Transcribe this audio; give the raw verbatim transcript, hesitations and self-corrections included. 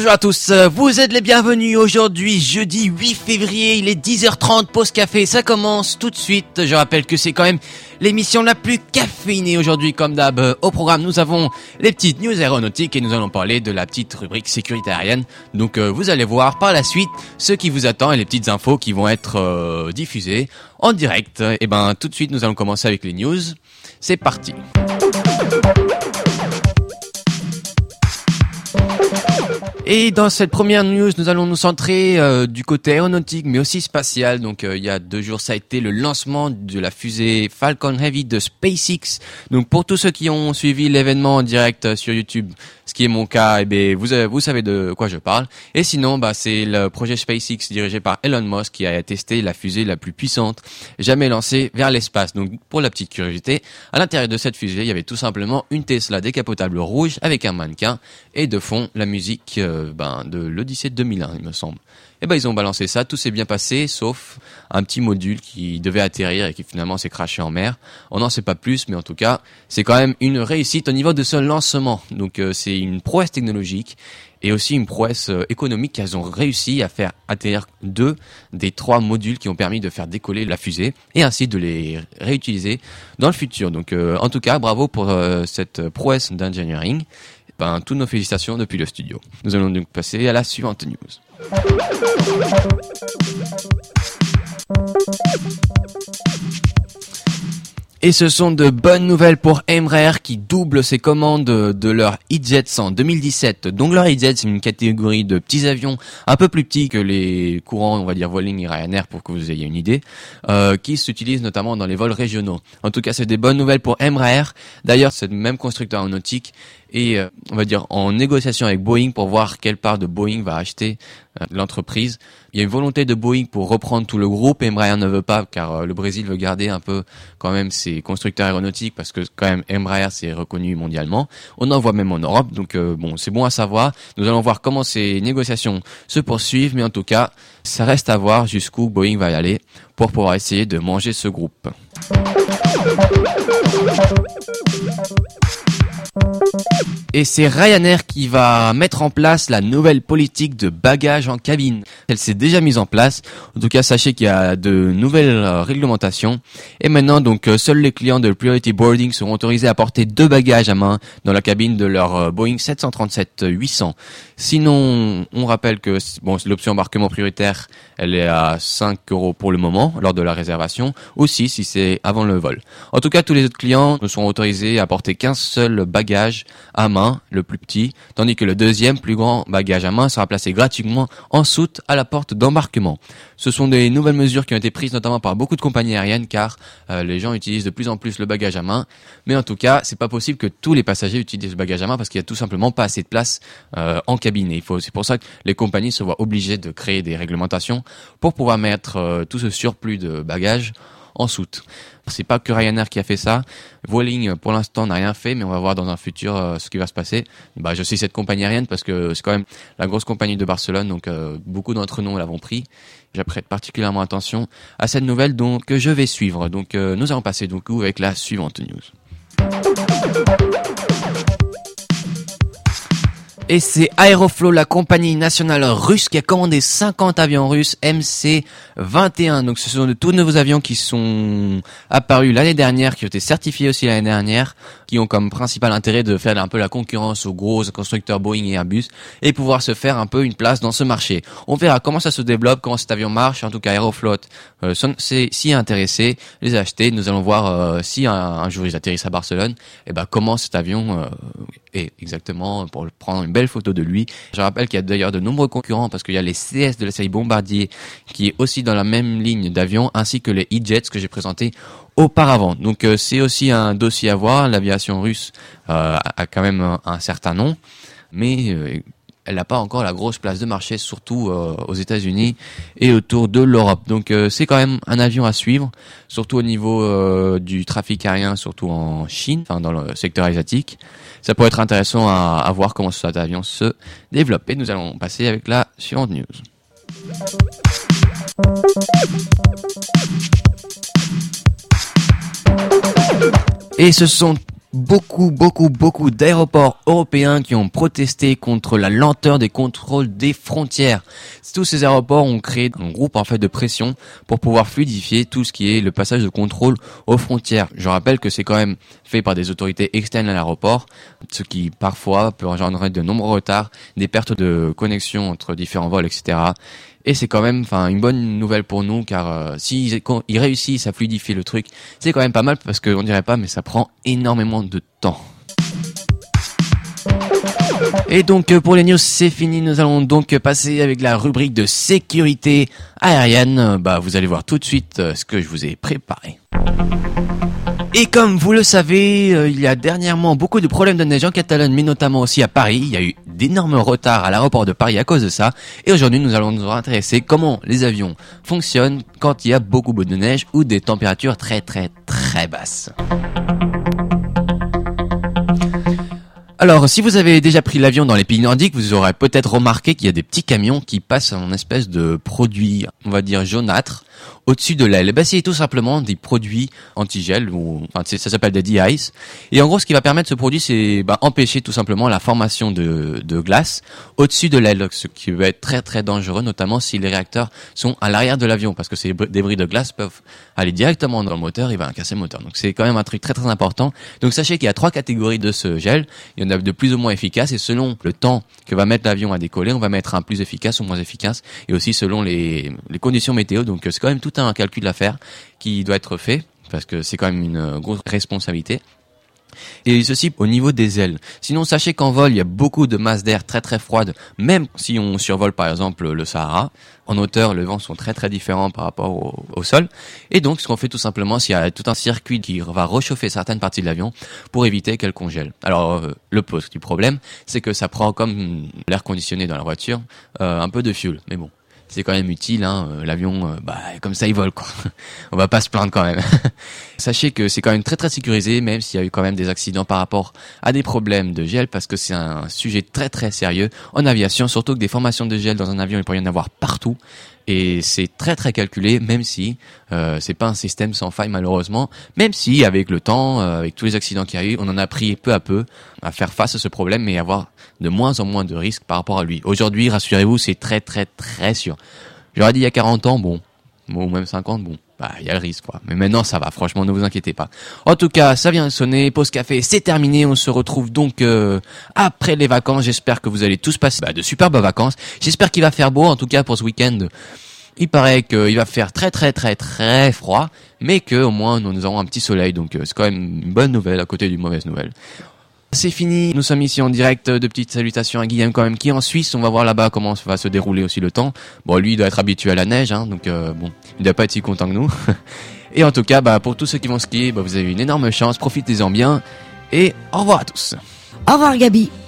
Bonjour à tous, vous êtes les bienvenus aujourd'hui, jeudi huit février, il est dix heures trente, pause café, ça commence tout de suite. Je rappelle que c'est quand même l'émission la plus caféinée aujourd'hui, comme d'hab. Au programme, nous avons les petites news aéronautiques et nous allons parler de la petite rubrique sécurité aérienne. Donc euh, vous allez voir par la suite ce qui vous attend et les petites infos qui vont être euh, diffusées en direct. Et ben tout de suite, nous allons commencer avec les news. C'est parti. Et dans cette première news, nous allons nous centrer euh, du côté aéronautique, mais aussi spatial. Donc, euh, il y a deux jours, ça a été le lancement de la fusée Falcon Heavy de SpaceX. Donc, pour tous ceux qui ont suivi l'événement en direct euh, sur YouTube, ce qui est mon cas, eh bien, vous, euh, vous savez de quoi je parle. Et sinon, bah, c'est le projet SpaceX dirigé par Elon Musk qui a testé la fusée la plus puissante jamais lancée vers l'espace. Donc, pour la petite curiosité, à l'intérieur de cette fusée, il y avait tout simplement une Tesla décapotable rouge avec un mannequin et de fond la musique euh, ben, de l'Odyssée de deux mille un, il me semble. Et ben ils ont balancé ça, tout s'est bien passé, sauf un petit module qui devait atterrir et qui finalement s'est crashé en mer. On n'en sait pas plus, mais en tout cas, c'est quand même une réussite au niveau de ce lancement. Donc euh, c'est une prouesse technologique et aussi une prouesse euh, économique qu'elles ont réussi à faire atterrir deux des trois modules qui ont permis de faire décoller la fusée et ainsi de les réutiliser dans le futur. Donc euh, en tout cas, bravo pour euh, cette prouesse d'engineering. Ben, toutes nos félicitations depuis le studio. Nous allons donc passer à la suivante news. Et ce sont de bonnes nouvelles pour Embraer qui double ses commandes de leur E-Jets en deux mille dix-sept. Donc leur E-Jets, c'est une catégorie de petits avions un peu plus petits que les courants, on va dire Vueling et Ryanair pour que vous ayez une idée, euh, qui s'utilisent notamment dans les vols régionaux. En tout cas, c'est des bonnes nouvelles pour Embraer. D'ailleurs, c'est le même constructeur aéronautique et euh, on va dire en négociation avec Boeing pour voir quelle part de Boeing va acheter euh, l'entreprise. Il y a une volonté de Boeing pour reprendre tout le groupe. Embraer ne veut pas car euh, le Brésil veut garder un peu quand même ses constructeurs aéronautiques parce que quand même Embraer c'est reconnu mondialement. On en voit même en Europe, donc euh, bon c'est bon à savoir. Nous allons voir comment ces négociations se poursuivent, mais en tout cas ça reste à voir jusqu'où Boeing va y aller pour pouvoir essayer de manger ce groupe. Et c'est Ryanair qui va mettre en place la nouvelle politique de bagages en cabine. Elle s'est déjà mise en place. En tout cas, sachez qu'il y a de nouvelles réglementations. Et maintenant, donc, seuls les clients de Priority Boarding seront autorisés à porter deux bagages à main dans la cabine de leur Boeing sept cent trente-sept huit cents. Sinon, on rappelle que bon, l'option embarquement prioritaire, elle est à cinq euros pour le moment lors de la réservation, aussi si c'est avant le vol. En tout cas, tous les autres clients ne seront autorisés à porter qu'un seul bagage à main, le plus petit, tandis que le deuxième plus grand bagage à main sera placé gratuitement en soute à la porte d'embarquement. Ce sont des nouvelles mesures qui ont été prises notamment par beaucoup de compagnies aériennes car euh, les gens utilisent de plus en plus le bagage à main, mais en tout cas, c'est pas possible que tous les passagers utilisent le bagage à main parce qu'il y a tout simplement pas assez de place euh, en cabine. Et il faut, c'est pour ça que les compagnies se voient obligées de créer des réglementations pour pouvoir mettre euh, tout ce surplus de bagages en soute. C'est pas que Ryanair qui a fait ça. Vueling, pour l'instant, n'a rien fait, mais on va voir dans un futur euh, ce qui va se passer. Bah, je sais cette compagnie aérienne parce que c'est quand même la grosse compagnie de Barcelone, donc euh, beaucoup d'entre nous l'avons pris. J'apprête particulièrement attention à cette nouvelle donc que je vais suivre. Donc euh, nous allons passer donc avec la suivante news. Et c'est Aeroflot, la compagnie nationale russe, qui a commandé cinquante avions russes M C vingt et un. Donc ce sont de tous nouveaux avions qui sont apparus l'année dernière, qui ont été certifiés aussi l'année dernière, qui ont comme principal intérêt de faire un peu la concurrence aux gros constructeurs Boeing et Airbus et pouvoir se faire un peu une place dans ce marché. On verra comment ça se développe, comment cet avion marche. En tout cas, Aeroflot euh, c'est s'y est intéressé, les a achetés. Nous allons voir euh, si un, un jour ils atterrissent à Barcelone, et ben comment cet avion euh, est exactement pour prendre une belle photo de lui. Je rappelle qu'il y a d'ailleurs de nombreux concurrents parce qu'il y a les C S de la série Bombardier qui est aussi dans la même ligne d'avion ainsi que les E-Jets que j'ai présentés auparavant. Donc euh, c'est aussi un dossier à voir. L'aviation russe euh, a quand même un, un certain nom, mais euh, elle n'a pas encore la grosse place de marché, surtout euh, aux États-Unis et autour de l'Europe. Donc euh, c'est quand même un avion à suivre, surtout au niveau euh, du trafic aérien, surtout en Chine, enfin dans le secteur asiatique. Ça pourrait être intéressant à, à voir comment cet avion se développe. Et nous allons passer avec la suivante news. Et ce sont beaucoup, beaucoup, beaucoup d'aéroports européens qui ont protesté contre la lenteur des contrôles des frontières. Tous ces aéroports ont créé un groupe en fait de pression pour pouvoir fluidifier tout ce qui est le passage de contrôle aux frontières. Je rappelle que c'est quand même fait par des autorités externes à l'aéroport, ce qui parfois peut engendrer de nombreux retards, des pertes de connexion entre différents vols, et cetera. Et c'est quand même, enfin, une bonne nouvelle pour nous, car euh, s'ils ils réussissent à fluidifier le truc, c'est quand même pas mal parce qu'on dirait pas, mais ça prend énormément de temps. Et donc pour les news c'est fini, nous allons donc passer avec la rubrique de sécurité aérienne. Bah vous allez voir tout de suite ce que je vous ai préparé. Et comme vous le savez, euh, il y a dernièrement beaucoup de problèmes de neige en Catalogne, mais notamment aussi à Paris. Il y a eu d'énormes retards à l'aéroport de Paris à cause de ça. Et aujourd'hui nous allons nous intéresser comment les avions fonctionnent quand il y a beaucoup de neige ou des températures très très très basses. Alors, si vous avez déjà pris l'avion dans les pays nordiques, vous aurez peut-être remarqué qu'il y a des petits camions qui passent en espèce de produit, on va dire jaunâtre, au-dessus de l'aile. Bah, c'est tout simplement des produits anti-gel, ou enfin, ça s'appelle des de-ice. Et en gros, ce qui va permettre ce produit, c'est bah, empêcher tout simplement la formation de, de glace au-dessus de l'aile, ce qui va être très très dangereux, notamment si les réacteurs sont à l'arrière de l'avion, parce que ces débris de glace peuvent aller directement dans le moteur et va casser le moteur. Donc c'est quand même un truc très très important. Donc sachez qu'il y a trois catégories de ce gel. Il y en a de plus ou moins efficaces, et selon le temps que va mettre l'avion à décoller, on va mettre un plus efficace ou moins efficace, et aussi selon les, les conditions météo. Donc c'est quand même tout un calcul à faire qui doit être fait, parce que c'est quand même une grosse responsabilité. Et ceci au niveau des ailes. Sinon, sachez qu'en vol, il y a beaucoup de masses d'air très très froides, même si on survole par exemple le Sahara. En hauteur, les vents sont très très différents par rapport au, au sol. Et donc, ce qu'on fait tout simplement, c'est qu'il y a tout un circuit qui va réchauffer certaines parties de l'avion pour éviter qu'elle congèle. Alors, euh, le petit problème, c'est que ça prend comme l'air conditionné dans la voiture, euh, un peu de fuel. Mais bon, c'est quand même utile, hein. L'avion, euh, bah comme ça il vole quoi. On va pas se plaindre quand même. Sachez que c'est quand même très très sécurisé, même s'il y a eu quand même des accidents par rapport à des problèmes de gel, parce que c'est un sujet très très sérieux en aviation, surtout que des formations de gel dans un avion il peut y en avoir partout. Et c'est très très calculé, même si euh, c'est pas un système sans faille malheureusement, même si avec le temps, euh, avec tous les accidents qu'il y a eu, on en a appris peu à peu à faire face à ce problème et avoir de moins en moins de risques par rapport à lui. Aujourd'hui, rassurez-vous, c'est très très très sûr. J'aurais dit il y a quarante ans, bon, ou même cinquante, bon, bah il y a le risque quoi. Mais maintenant ça va, franchement ne vous inquiétez pas. En tout cas, ça vient de sonner, pause café, c'est terminé. On se retrouve donc euh, après les vacances. J'espère que vous allez tous passer bah, de superbes vacances. J'espère qu'il va faire beau, en tout cas pour ce week-end. Il paraît qu'il va faire très très très très froid, mais que au moins nous, nous aurons un petit soleil, donc euh, c'est quand même une bonne nouvelle à côté d'une mauvaise nouvelle. C'est fini, nous sommes ici en direct. De petites salutations à Guillaume quand même qui est en Suisse. On va voir là-bas comment va se dérouler aussi le temps. Bon, lui il doit être habitué à la neige, hein, donc euh, bon, il doit pas être si content que nous. Et en tout cas, bah pour tous ceux qui vont skier, bah, vous avez une énorme chance, profitez-en bien et au revoir à tous. Au revoir Gabi.